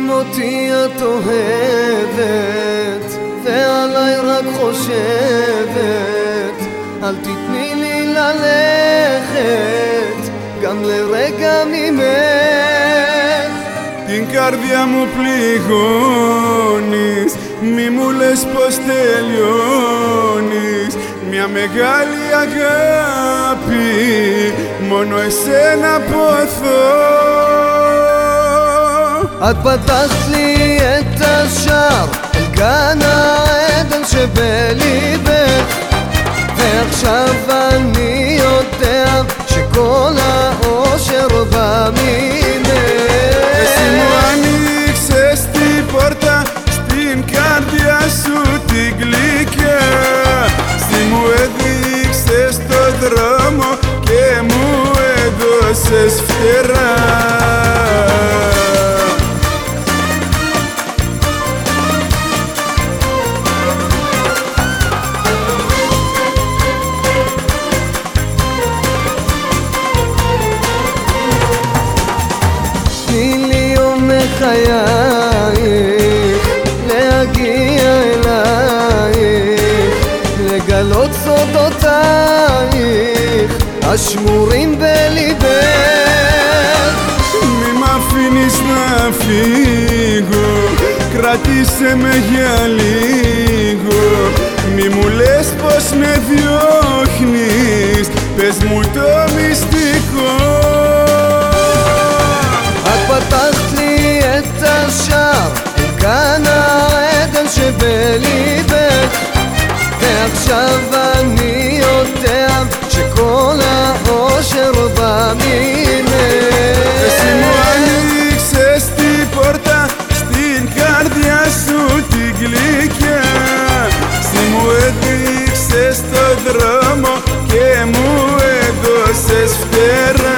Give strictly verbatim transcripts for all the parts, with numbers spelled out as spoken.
אם אותי את אוהבת ועליי רק חושבת, אל תתני לי ללכת גם לרגע ממך. Την καρδιά μου πληγώνεις, μη μου λες πως τελειώνεις. Μια μεγάλη αγάπη, μόνο εσένα ποθώ. את פתחת לי את השער אל גן העדן שבליבך, ועכשיו אני יודע שכל האושר בא ממך. Εσύ μου ανοίξες την πόρτα στην καρδιά σου την γλυκιά. Εσύ μου έδειξες το δρόμο και μου έδωσες φτερά. חייך להגיע אלייך, לגלות סודותייך השמורים בליבך. Μη μ' αφήνεις να φύγω, κράτησε με για λίγο. Μη μου λες πως με διώχνεις, πες μου το μυστικό. את פתחת לי את השער אל גן העדן שבליבך, ועכשיו אני יודע שכל האושר בא ממך. Εσύ μου ανοίξες την πόρτα στην καρδιά σου την γλυκιά. Εσύ μου έδειξες το δρόμο και μου έδωσες φτερά.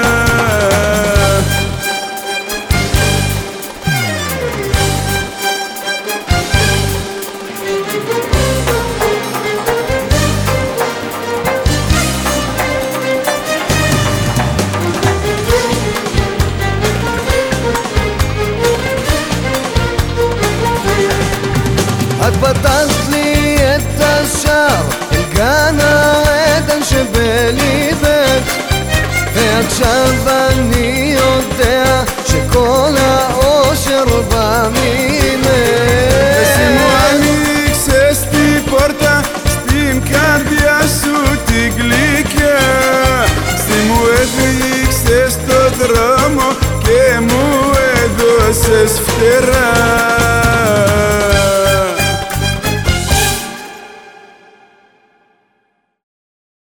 את פתחת לי את השער אל גן העדן שבליבך, ועכשיו אני יודע שכל האושר בא ממך. Εσύ μου ανοίξες την πόρτα στην καρδιά σου την γλυκιά. Εσύ μου έδειξες το δρόμο και μου έδωσες φτερά.